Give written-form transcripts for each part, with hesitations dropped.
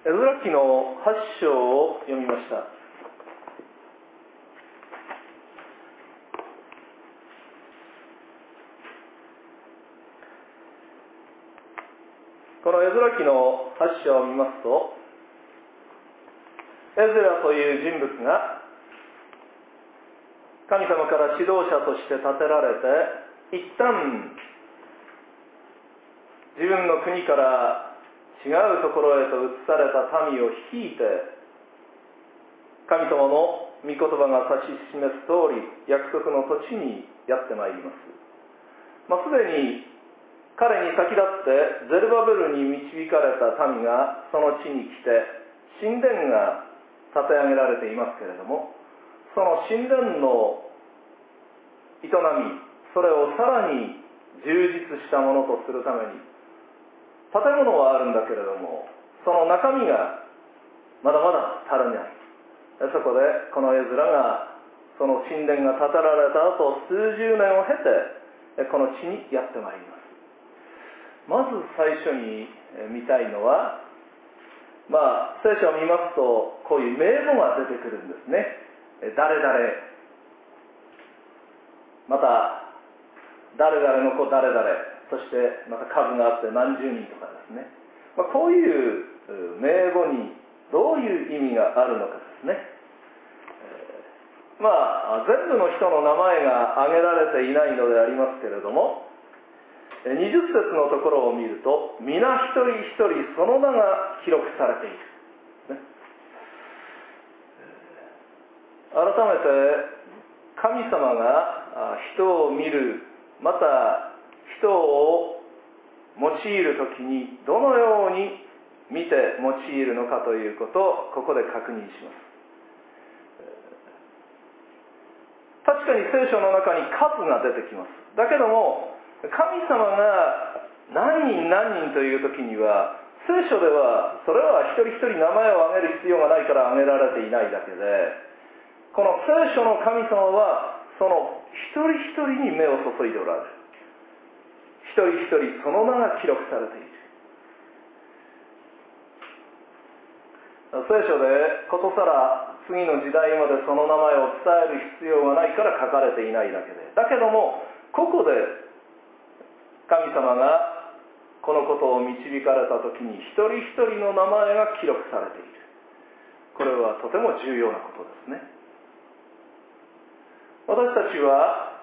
エズラ記の8章を読みました。このエズラ記の8章を見ますと、エズラという人物が神様から指導者として立てられて、一旦自分の国から違うところへと移された民を率いて、神様の御言葉が指し示す通り約束の土地にやってまいります。すでに彼に先立ってゼルバベルに導かれた民がその地に来て神殿が建て上げられていますけれども、その神殿の営み、それをさらに充実したものとするために、建物はあるんだけれども、その中身がまだまだ足らない。そこでこのエズラがその神殿が建てられた後、数十年を経てこの地にやってまいります。まず最初に見たいのは、聖書を見ますとこういう名簿が出てくるんですね。誰々、また誰々の子誰々、そしてまた数があって何十人とかですね、こういう名簿にどういう意味があるのかですね。全部の人の名前が挙げられていないのでありますけれども、20節のところを見ると、皆一人一人その名が記録されている、改めて神様が人を見る、また人を用いるときにどのように見て用いるのかということをここで確認します。確かに聖書の中に数が出てきます。だけども神様が何人何人というときには、聖書ではそれは一人一人名前を挙げる必要がないから挙げられていないだけで、この聖書の神様はその一人一人に目を注いでおられる。一人一人その名が記録されている。聖書でことさら次の時代までその名前を伝える必要がないから書かれていないだけで、だけどもここで神様がこのことを導かれたときに一人一人の名前が記録されている。これはとても重要なことですね。私たちは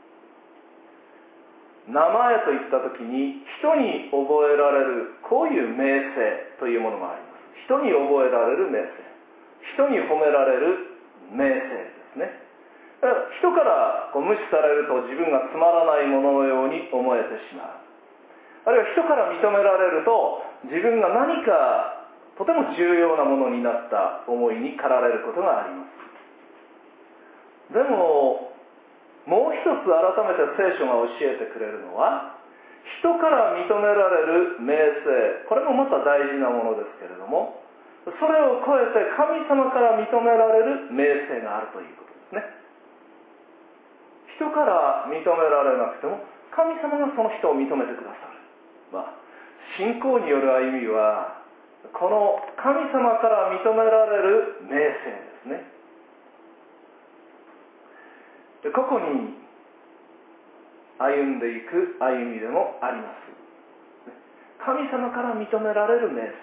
名前といったときに人に覚えられるこういう名声というものがあります。人に覚えられる名声、人に褒められる名声ですね。人から無視されると自分がつまらないもののように思えてしまう。あるいは人から認められると自分が何かとても重要なものになった思いに駆られることがあります。でももう一つ改めて聖書が教えてくれるのは、人から認められる名声、これもまた大事なものですけれども、それを超えて神様から認められる名声があるということですね。人から認められなくても神様がその人を認めてくださる。信仰による歩みはこの神様から認められる名声ですね。ここに歩んでいく歩みでもあります。神様から認められる名声、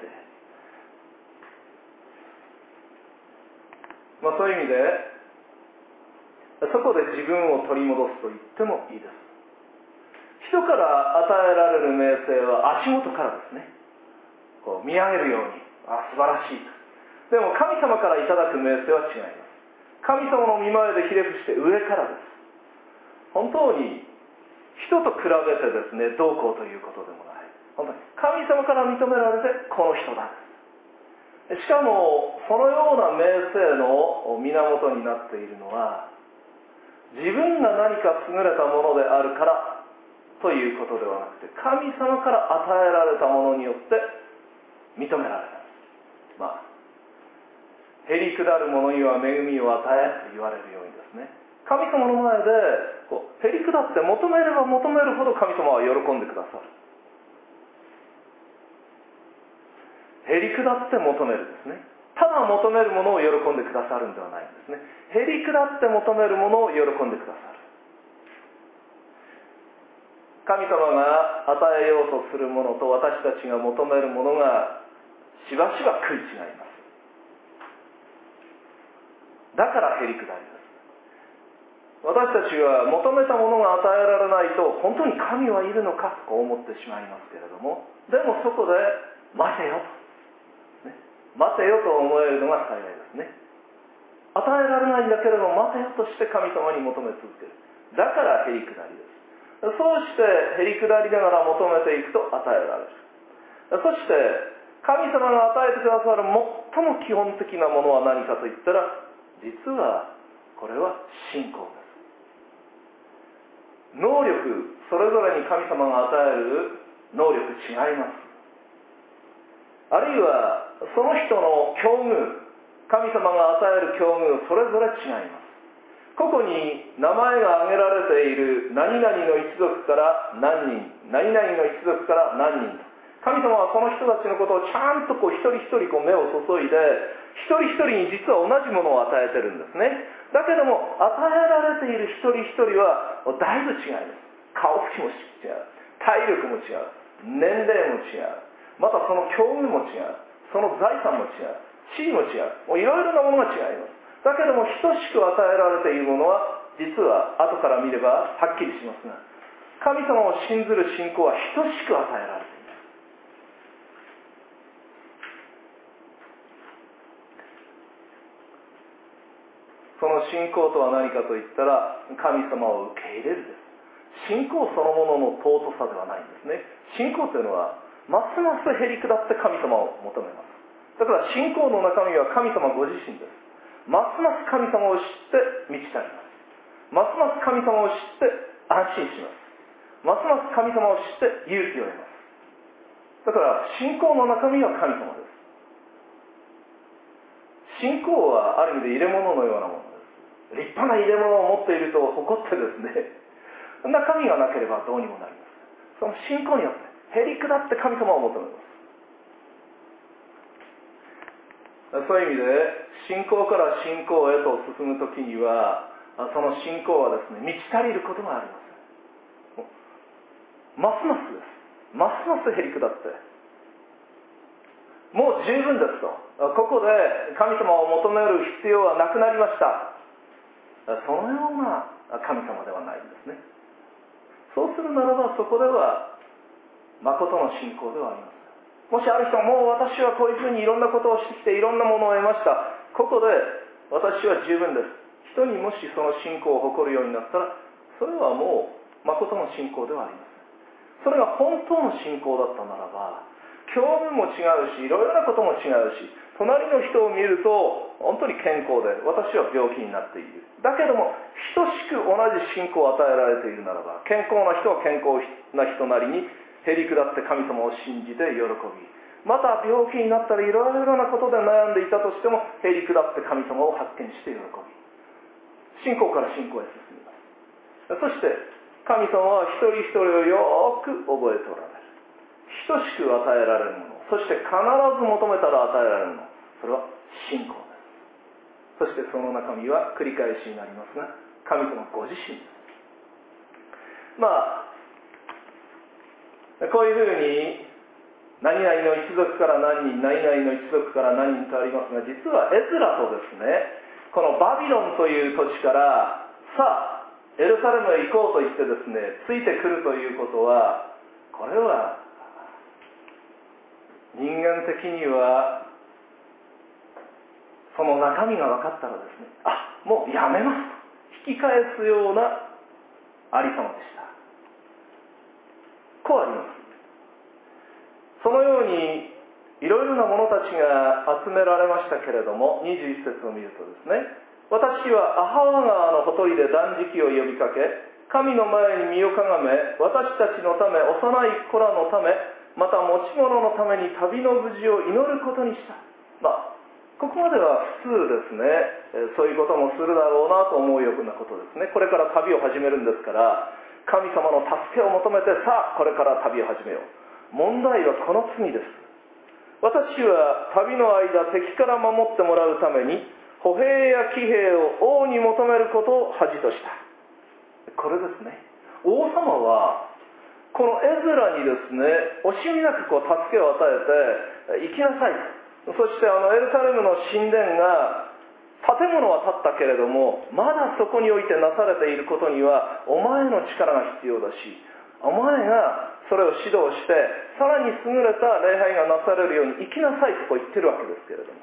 そういう意味でそこで自分を取り戻すと言ってもいいです。人から与えられる名声は足元からですね、見上げるように、素晴らしいと。でも神様からいただく名声は違います。神様の御前でひれ伏して上からです。本当に人と比べてですねどうこうということでもない。本当に神様から認められてこの人だ。しかもそのような名声の源になっているのは、自分が何か優れたものであるからということではなくて、神様から与えられたものによって認められる。へりくだる者には恵みを与えと言われるようにですね、神様の前でへりくだって求めれば求めるほど神様は喜んでくださる。 へり下って求めるですね。ただ求めるものを喜んでくださるんではないんですね。へり下って求めるものを喜んでくださる。神様が与えようとするものと私たちが求めるものがしばしば食い違います。だからへり下りです。私たちは求めたものが与えられないと本当に神はいるのかと思ってしまいますけれども、でもそこで待てよと、ね、待てよと思えるのが幸いですね。与えられないんだけれども待てよとして神様に求め続ける。だからへり下りです。そうしてへり下りながら求めていくと与えられる。そして神様が与えてくださる最も基本的なものは何かといったら、実はこれは信仰です。能力、それぞれに神様が与える能力違います。あるいはその人の境遇、神様が与える境遇それぞれ違います。個々に名前が挙げられている何々の一族から何人、何々の一族から何人と、神様はこの人たちのことをちゃんと一人一人目を注いで、一人一人に実は同じものを与えてるんですね。だけども与えられている一人一人はだいぶ違います。顔つきも違う、体力も違う、年齢も違う、またその境遇も違う、その財産も違う、地位も違う、もういろいろなものが違います。だけども等しく与えられているものは実は後から見ればはっきりしますが、神様を信ずる信仰は等しく与えられています。その信仰とは何かといったら、神様を受け入れるです。信仰そのものの尊さではないんですね。信仰というのはますますへり下って神様を求めます。だから信仰の中身は神様ご自身です。ますます神様を知って満ち足ります。ますます神様を知って安心します。ますます神様を知って勇気を得ます。だから信仰の中身は神様です。信仰はある意味で入れ物のようなものです。立派な入れ物を持っていると誇ってですね、中身がなければどうにもなります。その信仰によってへり下って神様を求めます。そういう意味で信仰から信仰へと進むときには、その信仰はですね、満ち足りることがあります。ますますです。ますますへり下ってもう十分ですと、ここで神様を求める必要はなくなりました、そのような神様ではないんですね。そうするならばそこでは誠の信仰ではありません。もしある人はもう私はこういうふうにいろんなことをしてきていろんなものを得ました、ここで私は十分です、人にもしその信仰を誇るようになったら、それはもう誠の信仰ではありません。それが本当の信仰だったならば、境遇も違うしいろいろなことも違うし、隣の人を見ると本当に健康で私は病気になっている、だけども等しく同じ信仰を与えられているならば、健康な人は健康な人なりにへり下って神様を信じて喜び、また病気になったりいろいろなことで悩んでいたとしてもへり下って神様を発見して喜び、信仰から信仰へ進みます。そして神様は一人一人をよく覚えておられる。等しく与えられるもの、そして必ず求めたら与えられるもの、それは信仰です。そしてその中身は繰り返しになりますが、神様ご自身です。こういうふうに何々の一族から何人、何々の一族から何人とありますが、実はエズラとですね、このバビロンという土地からさあエルサレムへ行こうと言ってですね、ついてくるということは、これは人間的にはその中身が分かったらですね、もうやめますと引き返すようなありさまでした。こうあります。そのようにいろいろな者たちが集められましたけれども、21節を見るとですね、私はアハワ川のほとりで断食を呼びかけ、神の前に身をかがめ、私たちのため、幼い子らのため、また持ち物のために旅の無事を祈ることにした。ここまでは普通ですね、そういうこともするだろうなと思うようなことですね。これから旅を始めるんですから、神様の助けを求めて、さあこれから旅を始めよう。問題はこの次です。 私は旅の間敵から守ってもらうために歩兵や騎兵を王に求めることを恥とした。これですね。王様はこのエズラにですね、惜しみなく助けを与えて行きなさい。そしてエルサレムの神殿が建物は建ったけれども、まだそこにおいてなされていることにはお前の力が必要だし、お前がそれを指導してさらに優れた礼拝がなされるように行きなさいと言ってるわけですけれど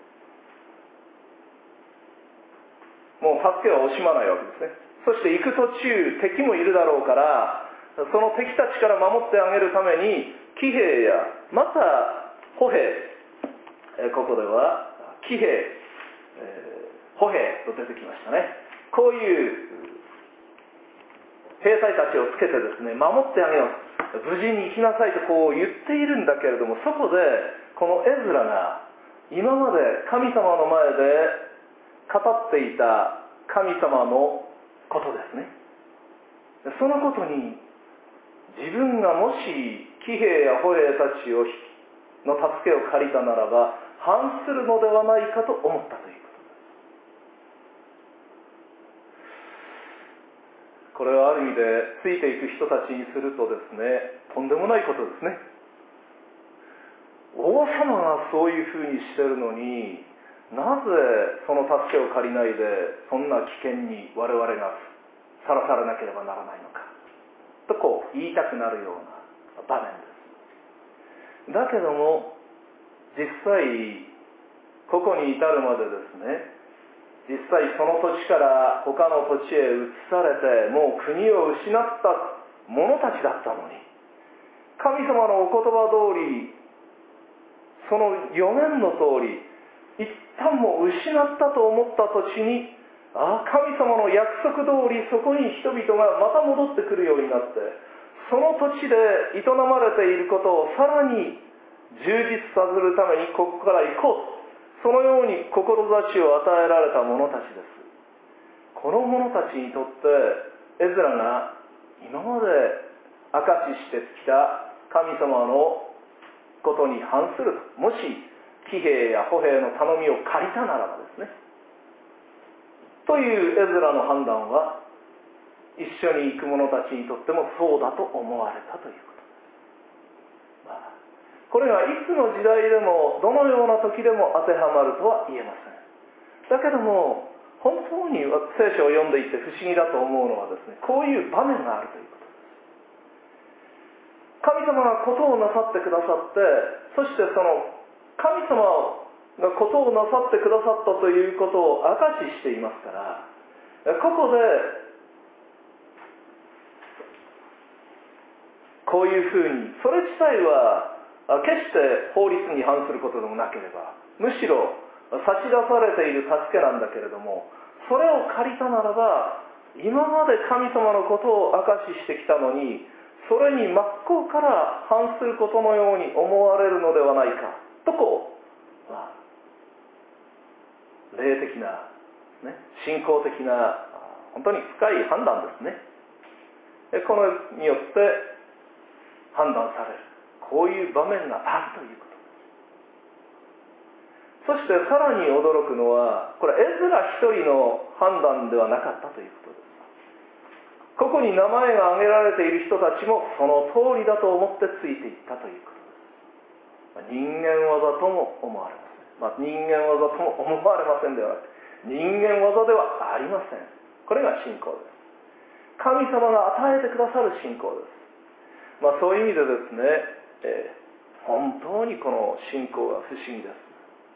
も、もう助けは惜しまないわけですね。そして行く途中敵もいるだろうから、その敵たちから守ってあげるために騎兵やまた歩兵、ここでは騎兵、歩兵と出てきましたね。こういう兵隊たちをつけてですね、守ってあげよう、無事に行きなさいとこう言っているんだけれども、そこでこのエズラが今まで神様の前で語っていた神様のことですね。そのことに自分がもし騎兵や歩兵たちの助けを借りたならば反するのではないかと思ったということです。これはある意味でついていく人たちにするとですね、とんでもないことですね。王様がそういうふうにしてるのに、なぜその助けを借りないでそんな危険に我々がさらされなければならないのかとこう言いたくなるような場面です。だけども実際ここに至るまでですね、実際その土地から他の土地へ移されてもう国を失った者たちだったのに、神様のお言葉通り、その予言の通り、一旦も失ったと思った土地に、神様の約束通りそこに人々がまた戻ってくるようになって、その土地で営まれていることをさらに充実させるためにここから行こう、そのように志を与えられた者たちです。この者たちにとってエズラが今まで証ししてきた神様のことに反する、もし騎兵や歩兵の頼みを借りたならばですね、というエズラの判断は一緒に行く者たちにとってもそうだと思われたということです。これがいつの時代でもどのような時でも当てはまるとは言えません。だけども本当に聖書を読んでいて不思議だと思うのはですね、こういう場面があるということです。神様がことをなさってくださって、そしてその神様がことをなさってくださったということを証ししていますから、ここでこういうふうに、それ自体は決して法律に反することでもなければ、むしろ差し出されている助けなんだけれども、それを借りたならば今まで神様のことを証ししてきたのに、それに真っ向から反することのように思われるのではないかとこう、霊的な、信仰的な本当に深い判断ですね。このによって判断される、こういう場面があるということ。そしてさらに驚くのは、これエズラ一人の判断ではなかったということです。ここに名前が挙げられている人たちもその通りだと思ってついていったということです。人間技とも思われません。人間技とも思われませんではなく、人間技ではありません。これが信仰です。神様が与えてくださる信仰です。そういう意味でですね、本当にこの信仰が不思議です。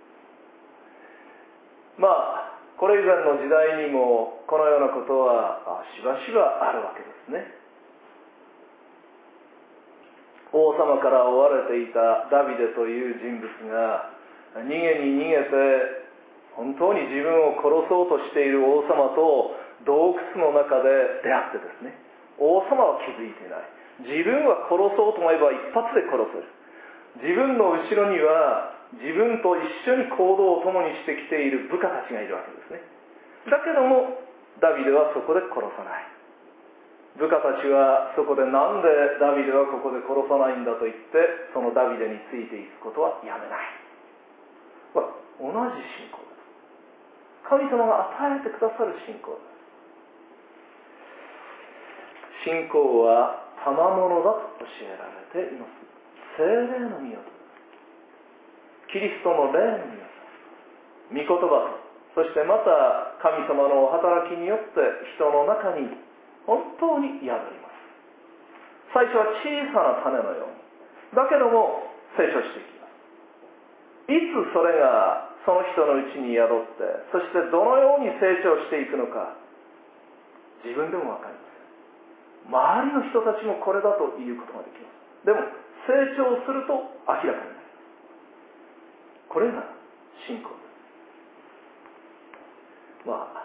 これ以前の時代にもこのようなことはしばしばあるわけですね。王様から追われていたダビデという人物が逃げに逃げて、本当に自分を殺そうとしている王様と洞窟の中で出会ってですね、王様は気づいていない。自分は殺そうと思えば一発で殺せる。自分の後ろには自分と一緒に行動を共にしてきている部下たちがいるわけですね。だけどもダビデはそこで殺さない。 部下たちはそこでなんでダビデはここで殺さないんだと言ってそのダビデについていくことはやめない。同じ信仰です。神様が与えてくださる信仰です。信仰は賜物だと教えられています。聖霊の御業です。キリストの霊の御業、御言葉と、そしてまた神様のお働きによって人の中に本当に宿ります。最初は小さな種のように、だけども成長していきます。いつそれがその人のうちに宿って、そしてどのように成長していくのか、自分でも分かりません。周りの人たちもこれだということができます。でも成長すると明らかになります。これが信仰です。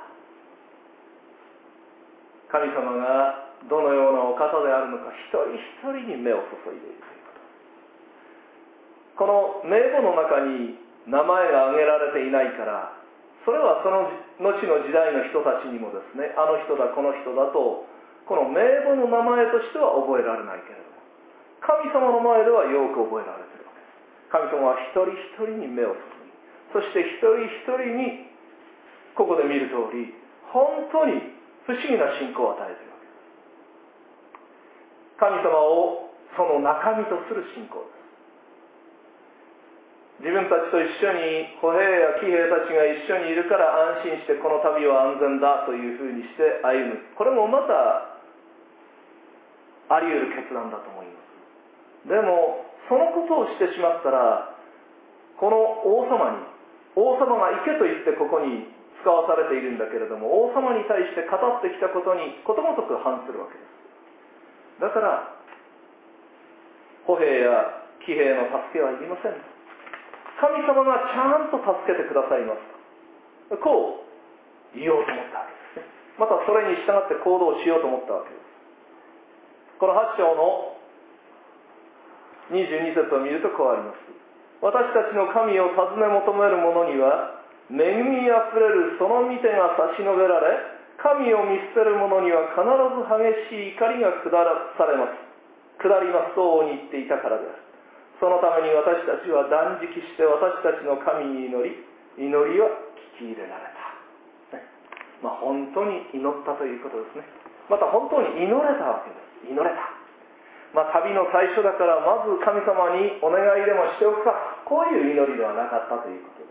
神様がどのようなお方であるのか、一人一人に目を注いでいるということ。この名簿の中に名前が挙げられていないから、それはその後の時代の人たちにもですね、あの人だこの人だとこの名簿の名前としては覚えられないけれども、神様の前ではよく覚えられているわけです。神様は一人一人に目を注ぎ、そして一人一人にここで見る通り、本当に不思議な信仰を与えているわけです。神様をその中身とする信仰です。自分たちと一緒に歩兵や騎兵たちが一緒にいるから安心してこの旅は安全だというふうにして歩む。これもまたあり得る決断だと思います。でもそのことをしてしまったら、この王様が行けと言ってここに使わされているんだけれども、王様に対して語ってきたことにことごとく反するわけです。だから歩兵や騎兵の助けはいりません。神様がちゃんと助けてくださいますと、こう言おうと思ったわけですね。またそれに従って行動しようと思ったわけです。この8章の22節を見るとこうあります。私たちの神を尋ね求める者には恵みあふれるその御手が差し伸べられ、神を見捨てる者には必ず激しい怒りが下りますと王に言っていたからです。そのために私たちは断食して私たちの神に祈りは聞き入れられた。本当に祈ったということですね。また本当に祈れたわけです。祈れた。旅の最初だからまず神様にお願いでもしておくか、こういう祈りではなかったということです。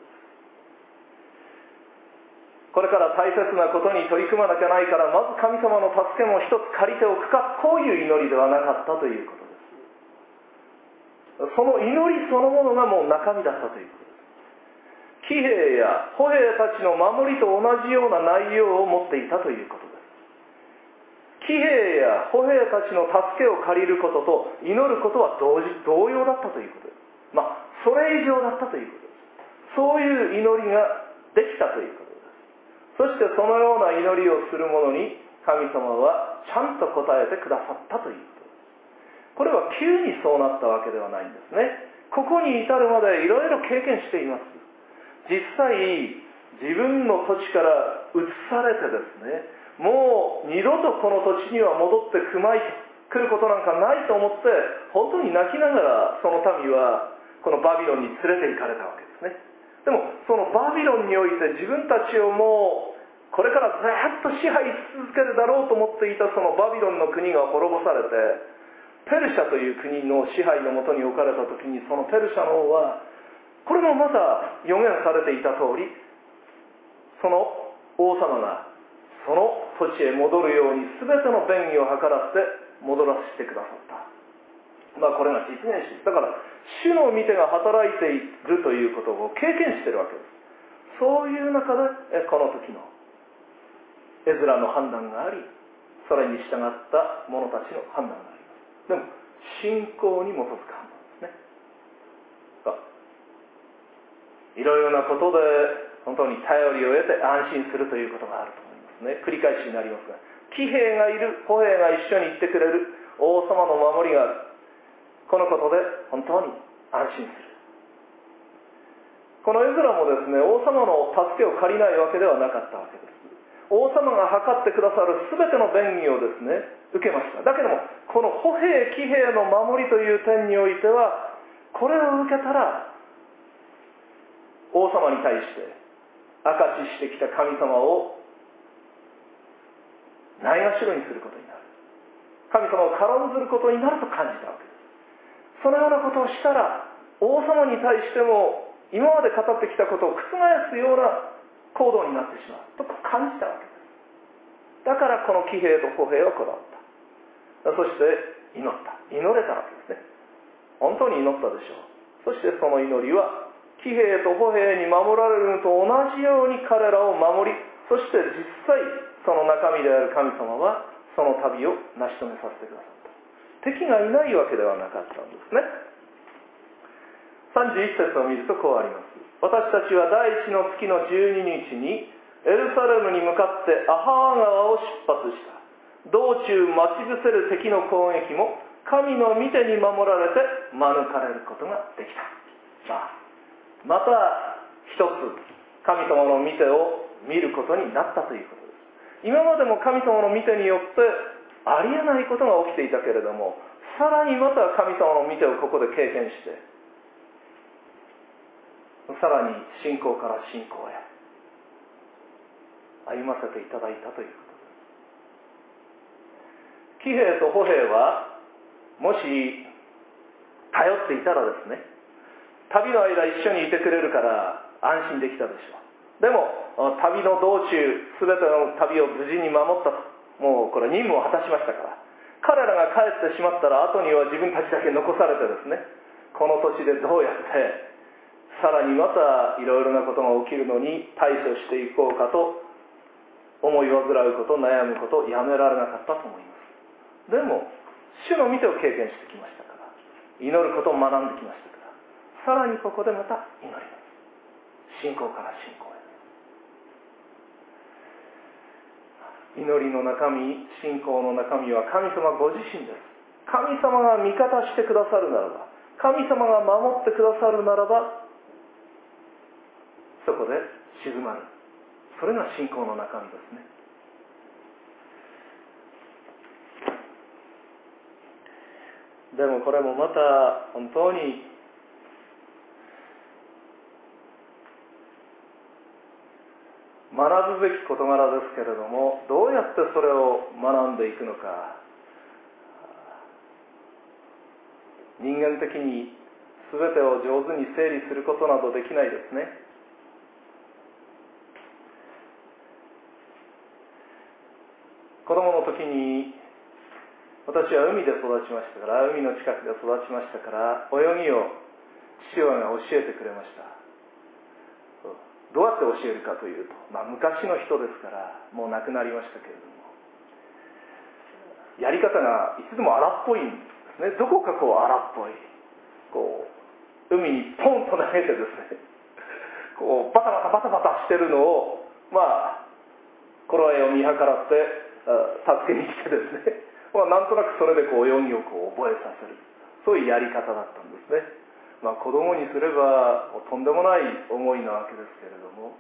これから大切なことに取り組まなきゃないから、まず神様の助けも一つ借りておくか、こういう祈りではなかったということです。その祈りそのものがもう中身だったということです。騎兵や歩兵たちの守りと同じような内容を持っていたということです。騎兵や歩兵たちの助けを借りることと祈ることは同様だったということです。それ以上だったということです。そういう祈りができたということです。そしてそのような祈りをする者に神様はちゃんと答えてくださったということです。これは急にそうなったわけではないんですね。ここに至るまでいろいろ経験しています。実際自分の土地から移されてですね、もう二度とこの土地には戻って来ることなんかないと思って、本当に泣きながらその民はこのバビロンに連れて行かれたわけですね。でもそのバビロンにおいて自分たちをもうこれからずっと支配し続けるだろうと思っていたそのバビロンの国が滅ぼされて、ペルシャという国の支配のもとに置かれた時に、そのペルシャの王はこれもまた予言されていた通り、その王様がその土地へ戻るように全ての便宜を図らせて戻らせてくださった。これが実現し、だから主の御手が働いているということを経験しているわけです。そういう中でこの時のエズラの判断があり、それに従った者たちの判断があります。でも信仰に基づく判断ですね。いろいろなことで本当に頼りを得て安心するということがあると思いますね。繰り返しになりますが、騎兵がいる、歩兵が一緒に行ってくれる、王様の守りがある、このことで本当に安心する。このエズラもですね、王様の助けを借りないわけではなかったわけです。 王様が計ってくださる全ての便宜をですね、受けました。だけども、この歩兵、騎兵の守りという点においては、これを受けたら、王様に対して証ししてきた神様をないがしろにすることになる。神様を軽んずることになると感じたわけです。そのようなことをしたら、王様に対しても今まで語ってきたことを覆すような行動になってしまうと感じたわけです。だからこの騎兵と歩兵をこだわった。そして祈った。祈れたわけですね。本当に祈ったでしょう。そしてその祈りは騎兵と歩兵に守られるのと同じように彼らを守り、そして実際その中身である神様はその旅を成し遂げさせてくださった。敵がいないわけではなかったんですね。31節を見るとこうあります。私たちは第一の月の12日にエルサレムに向かってアハー川を出発した。道中待ち伏せる敵の攻撃も神の御手に守られて免れることができた。また一つ神様の御手を見ることになったということです。今までも神様の御手によってありえないことが起きていたけれども、さらにまた神様の御手をここで経験して、さらに信仰から信仰へ歩ませていただいたということです。騎兵と歩兵はもし頼っていたらですね、旅の間一緒にいてくれるから安心できたでしょう。でも旅の道中全ての旅を無事に守ったと、もうこれ任務を果たしましたから、彼らが帰ってしまったら後には自分たちだけ残されてですね、この土地でどうやってさらにまたいろいろなことが起きるのに対処していこうかと思い煩うこと、悩むことをやめられなかったと思います。でも主の御手を経験してきましたから、祈ることを学んできましたから、さらにここでまた祈ります。信仰から信仰へ。祈りの中身、信仰の中身は神様ご自身です。神様が味方してくださるならば、神様が守ってくださるならば、そこで静まる。それが信仰の中身ですね。でもこれもまた本当に学ぶべき事柄ですけれども、どうやってそれを学んでいくのか、人間的に全てを上手に整理することなどできないですね。子供の時に私は海で育ちましたから、海の近くで育ちましたから、泳ぎを父親が教えてくれました。どうやって教えるかというと、昔の人ですからもう亡くなりましたけれども、やり方がいつでも荒っぽいんですね。どこかこう荒っぽい、こう海にポンと投げてですね、こうバタバタバタバタしてるのを頃合いを見計らって助けに来てですね、なんとなくそれでこう泳ぎをこう覚えさせる、そういうやり方だったんですね。子供にすればとんでもない思いなわけですけれども、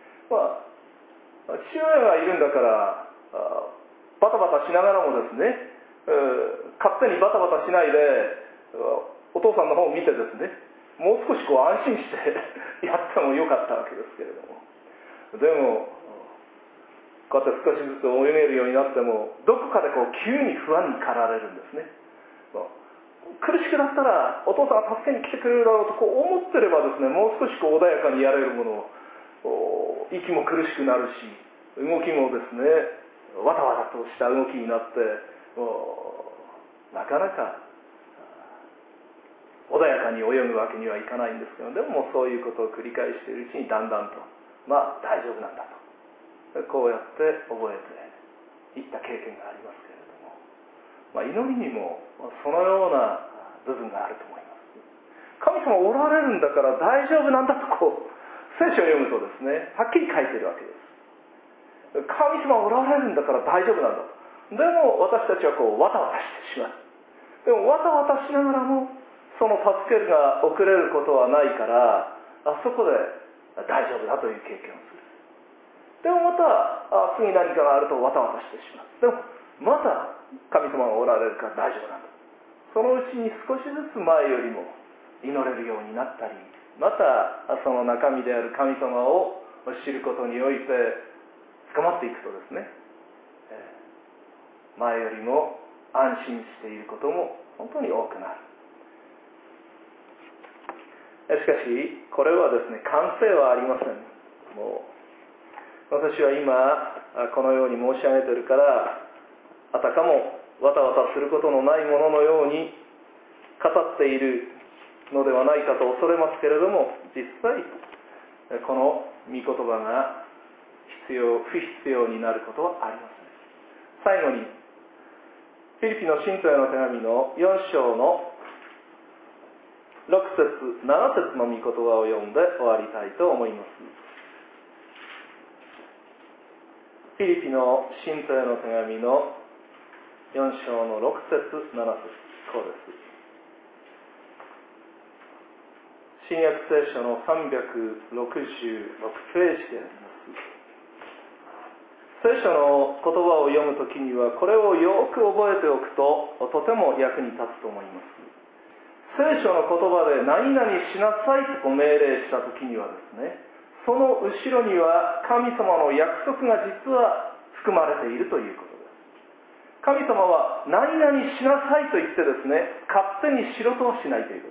父親がいるんだからバタバタしながらもですね、勝手にバタバタしないでお父さんの方を見てですね、もう少しこう安心してやってもよかったわけですけれども、でもこうやって少しずつ泳げるようになっても、どこかでこう急に不安に駆られるんですね。苦しくなったらお父さんが助けに来てくれるだろうとこう思ってればですね、もう少しこう穏やかにやれるものを、息も苦しくなるし、動きもですねわたわたとした動きになって、なかなか穏やかに泳ぐわけにはいかないんですけど、でもそういうことを繰り返しているうちにだんだんと大丈夫なんだと、こうやって覚えていった経験がありますけれども、祈りにもそのような部分があると思います。神様おられるんだから大丈夫なんだとこう聖書を読むとですね、はっきり書いているわけです。神様おられるんだから大丈夫なんだと。でも私たちはこうわたわたしてしまう。でもわたわたしながらもその助けが遅れることはないから、そこで大丈夫だという経験をする。 でもまた次何かがあるとわたわたしてしまう。でもまた神様がおられるから大丈夫なんだ。そのうちに少しずつ前よりも祈れるようになったり、またその中身である神様を知ることにおいて深まっていくとですね、前よりも安心していることも本当に多くなる。しかしこれはですね、完成はありません。もう私は今このように申し上げているから、あたかもわたわたすることのないもののように語っているのではないかと恐れますけれども、実際この御言葉が不必要になることはありません。最後にフィリピの信徒への手紙の4章の6節7節の御言葉を読んで終わりたいと思います。フィリピの信徒への手紙の4章の6節7節、こうです。新約聖書の366ページであります。聖書の言葉を読むときにはこれをよく覚えておくととても役に立つと思います。聖書の言葉で何々しなさいと命令したときにはですね、その後ろには神様の約束が実は含まれているということです。神様は何々しなさいと言ってですね、勝手にしろとはしないということです。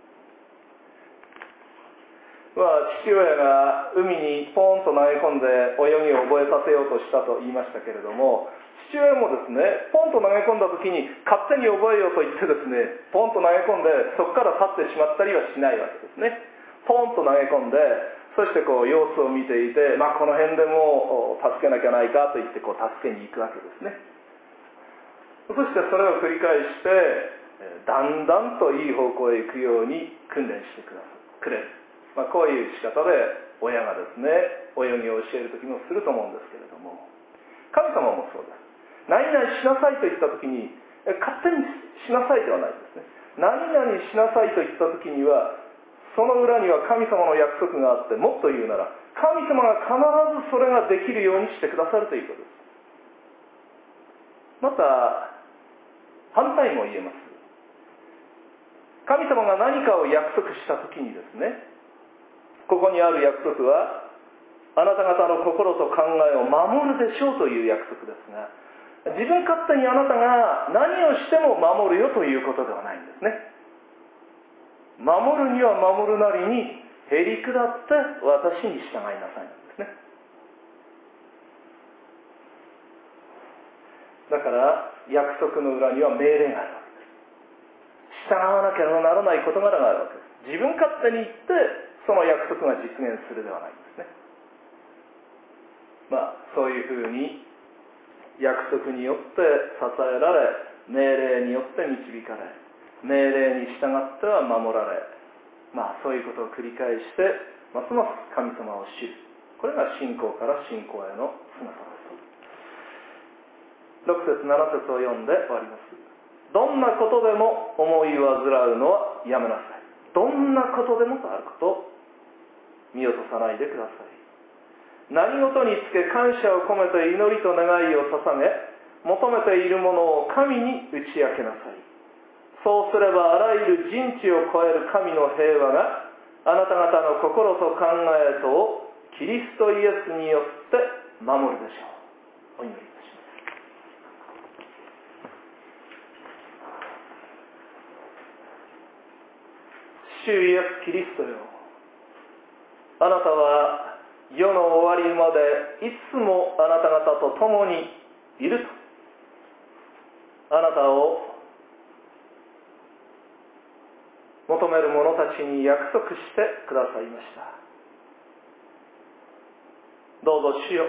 父親が海にポーンと投げ込んで泳ぎを覚えさせようとしたと言いましたけれども、父親もですね、ポンと投げ込んだ時に勝手に覚えようと言ってですね、ポンと投げ込んでそこから去ってしまったりはしないわけですね。ポンと投げ込んで、そして様子を見ていて、この辺でも助けなきゃないかと言って助けに行くわけですね。そしてそれを繰り返してだんだんといい方向へ行くように訓練してくれる。こういう仕方で親がですね、泳ぎを教えるときもすると思うんですけれども、神様もそうです。何々しなさいと言ったときに勝手にしなさいではないですね。何々しなさいと言ったときには、その裏には神様の約束があって、もっと言うなら神様が必ずそれができるようにしてくださるということです。また反対も言えます。神様が何かを約束したときにですね、ここにある約束はあなた方の心と考えを守るでしょうという約束ですが、自分勝手にあなたが何をしても守るよということではないんですね。守るには守るなりにへり下って私に従いなさいなんですね。だから約束の裏には命令があるわけです。従わなければならない事柄があるわけです。自分勝手に言ってその約束が実現するではないんですね。そういうふうに約束によって支えられ、命令によって導かれ、命令に従っては守られ、そういうことを繰り返してますます神様を知る。これが信仰から信仰への姿です。6節7節を読んで終わります。どんなことでも思い煩うのはやめなさい。どんなことでもとあることを見落とさないでください。何事につけ感謝を込めて祈りと願いを捧げ、求めているものを神に打ち明けなさい。そうすればあらゆる人知を超える神の平和があなた方の心と考えとをキリストイエスによって守るでしょう。お祈りいたします。主イエスキリストよ、あなたは世の終わりまでいつもあなた方と共にいると、あなたを求める者たちに約束してくださいました。どうぞ主よ、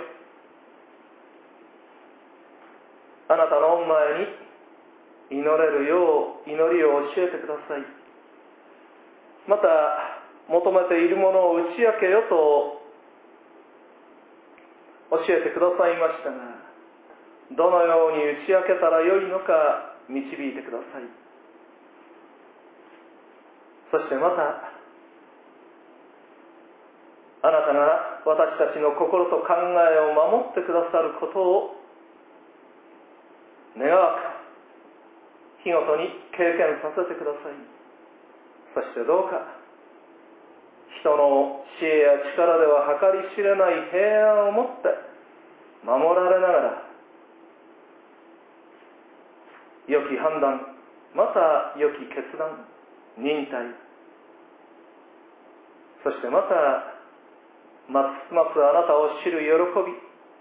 あなたの御前に祈れるよう祈りを教えてください。また求めているものを打ち明けよと教えてくださいましたが、どのように打ち明けたらよいのか導いてください。そしてまたあなたが私たちの心と考えを守ってくださることを願わく日ごとに経験させてください。そしてどうか人の知恵や力では計り知れない平安をもって守られながら、良き判断、また良き決断、忍耐、そしてまたますますあなたを知る喜び、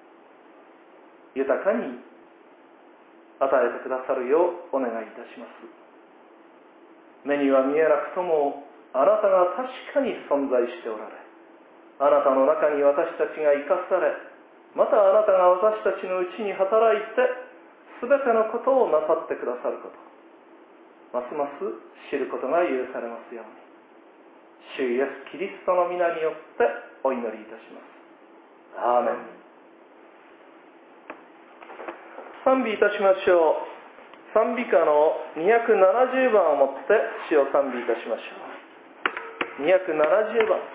豊かに与えてくださるようお願いいたします。目には見えなくともあなたが確かに存在しておられ、あなたの中に私たちが生かされ、またあなたが私たちのうちに働いて全てのことをなさってくださること、ますます知ることが許されますように、主イエス・キリストの皆によってお祈りいたします。アーメン。賛美いたしましょう。賛美歌の270番をもって主を賛美いたしましょう。270番。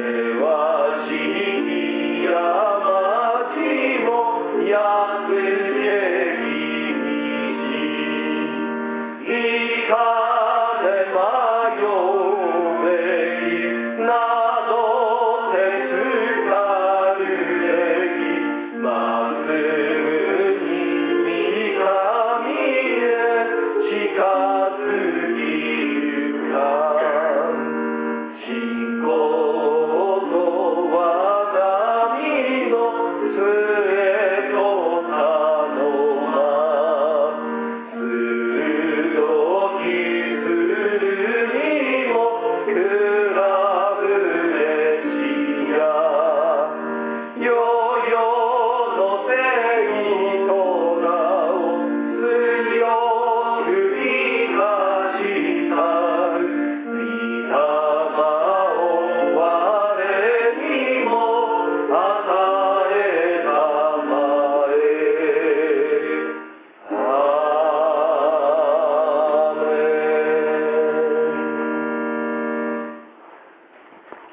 Yahweh